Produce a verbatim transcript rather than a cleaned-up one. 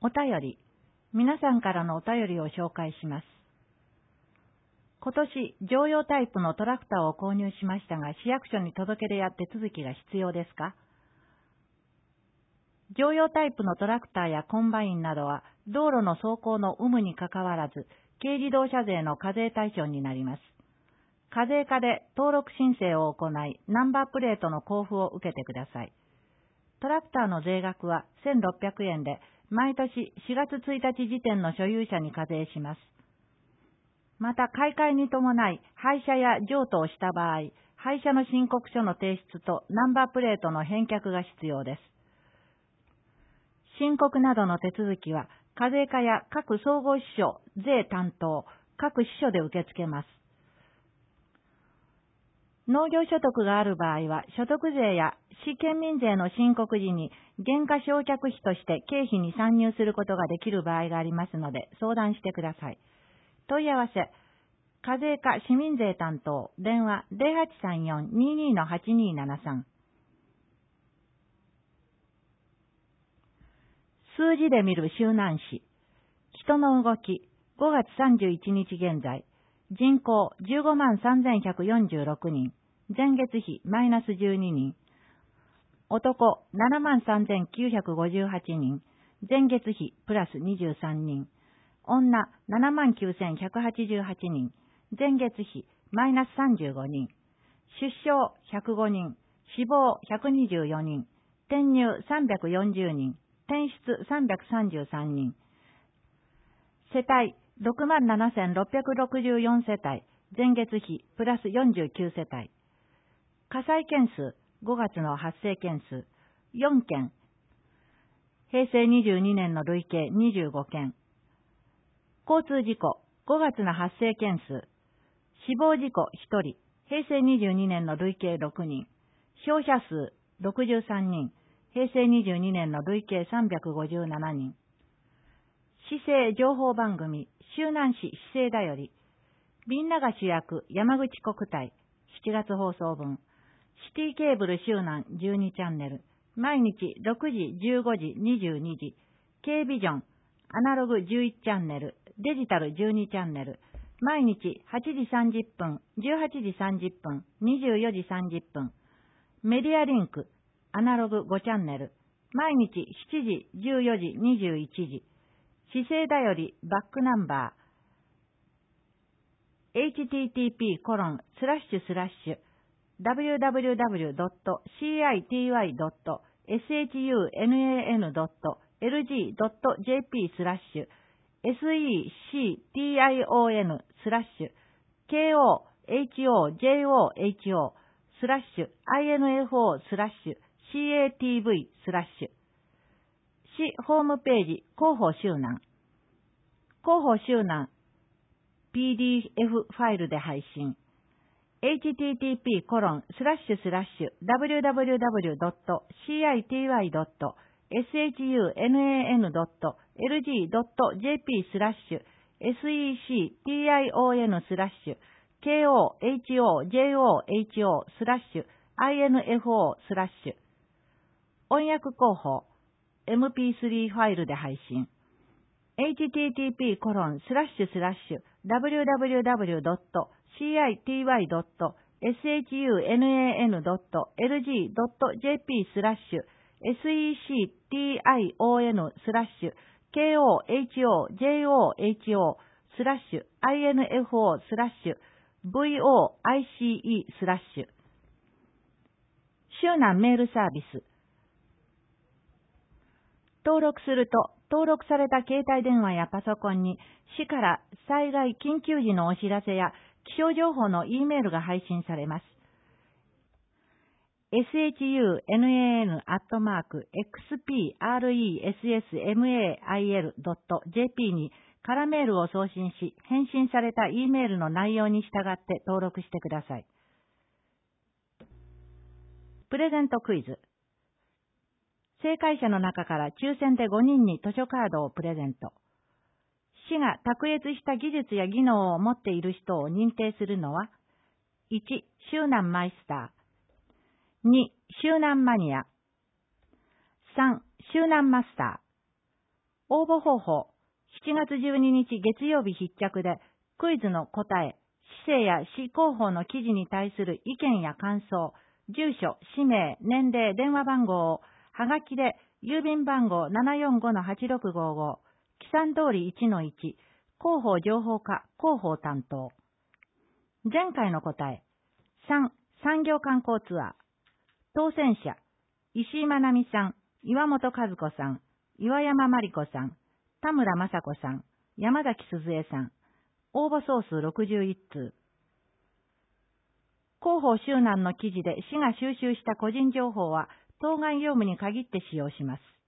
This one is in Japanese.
お便り。皆さんからのお便りを紹介します。今年、乗用タイプのトラクターを購入しましたが、市役所に届け出や手続きが必要ですか？乗用タイプのトラクターやコンバインなどは、道路の走行の有無にかかわらず、軽自動車税の課税対象になります。課税課で登録申請を行い、ナンバープレートの交付を受けてください。トラクターの税額はせんろっぴゃくえんで、毎年しがつついたち時点の所有者に課税します。また、買い替えに伴い、廃車や譲渡をした場合、廃車の申告書の提出とナンバープレートの返却が必要です。申告などの手続きは、課税課や各総合支所、税担当、各支所で受け付けます。農業所得がある場合は、所得税や市県民税の申告時に減価償却費として経費に算入することができる場合がありますので、相談してください。問い合わせ、課税課市民税担当、電話 ゼロはちさんよん にーにー はちにーななさん。数字で見る周南市。人の動き、ごがつさんじゅういちにち現在。人口じゅうごまんさんぜんひゃくよんじゅうろくにん。前月比マイナスじゅうににん。男ななまんさんぜんきゅうひゃくごじゅうはちにん。前月比プラスにじゅうさんにん。女ななまんきゅうせんひゃくはちじゅうはちにん。前月比マイナスさんじゅうごにん。出生ひゃくごにん。死亡ひゃくにじゅうよにん。転入さんびゃくよんじゅうにん。転出さんびゃくさんじゅうさんにん。世帯ろくまんななせんろっぴゃくろくじゅうよんせたい、前月比プラスよんじゅうきゅうせたい。火災件数、ごがつの発生件数、よんけん。へいせいにじゅうにねんの累計にじゅうごけん。交通事故、ごがつの発生件数、死亡事故ひとり、へいせいにじゅうにねんの累計ろくにん。傷者数ろくじゅうさんにん、へいせいにじゅうにねんの累計さんびゃくごじゅうななにん。市政情報番組、周南市市政だより、みんなが主役、山口国体、しちがつ放送分、シティケーブル周南じゅうにチャンネル、毎日ろくじ、じゅうごじ、にじゅうにじ、K ビジョン、アナログじゅういちチャンネル、デジタルじゅうにチャンネル、毎日はちじさんじゅっぷん、じゅうはちじさんじゅっぷん、にじゅうよじさんじゅっぷん、メディアリンク、アナログごチャンネル、毎日しちじ、じゅうよじ、にじゅういちじ、市政だよりバックナンバー エイチティーティーピーコロンスラッシュスラッシュ ダブリューダブリューダブリュードットシーアイティーワイドットエスエイチユーエヌエーエヌドットエルジードットジェーピースラッシュ エスイーシーティーアイオーエヌ スラッシュ ケーオーエイチオージェイオーエイチオー スラッシュ アイエヌエフオー スラッシュ シーエーティーブイ スラッシュ市ホームページ広報周南広報周南 ピーディーエフ ファイルで配信 エイチティーティーピーコロンスラッシュスラッシュ ダブリューダブリューダブリュードットシーアイティーワイドットエスエイチユーエヌエーエヌドットエルジードットジェーピースラッシュ エスイーシーティーアイオーエヌ スラッシュ ケーオーエイチオージェイオーエイチオー スラッシュ アイエヌエフオー スラッシュ音訳広報 エムピースリー ファイルで配信エイチティーティーピーコロンスラッシュスラッシュ ダブリューダブリューダブリュードットシーアイティーワイドットエスエイチユーエヌエーエヌドットエルジードットジェーピースラッシュ エスイーシーティーアイオーエヌ スラッシュ ケーオーエイチオージェイオーエイチオー スラッシュ アイエヌエフオー スラッシュ ブイオーアイシーイー スラッシュ周南メールサービス登録すると、登録された携帯電話やパソコンに、市から災害緊急時のお知らせや気象情報の E メールが配信されます。エスエイチユーエヌエーエヌ アットマーク エックスピーアールイーエスエスエムエーアイエル ドット ジェーピー に空メールを送信し、返信された E メールの内容に従って登録してください。プレゼントクイズ。正解者の中から抽選でごにんに図書カードをプレゼント。市が卓越した技術や技能を持っている人を認定するのは、いち、周南マイスター。に、周南マニア。さん、周南マスター。 応募方法。しちがつじゅうににち月曜日必着で、クイズの答え、市政や市広報の記事に対する意見や感想、住所、氏名、年齢、電話番号を、はがきで、郵便番号 ななよんごのはちろくごご、記算通り いちのいち、広報情報課、広報担当。前回の答え。さん、産業観光ツアー。当選者、石井まなみさん、岩本和子さん、岩山真理子さん、田村雅子さん、山崎鈴江さん。応募総数ろくじゅういちつう。広報周南の記事で市が収集した個人情報は当該業務に限って使用します。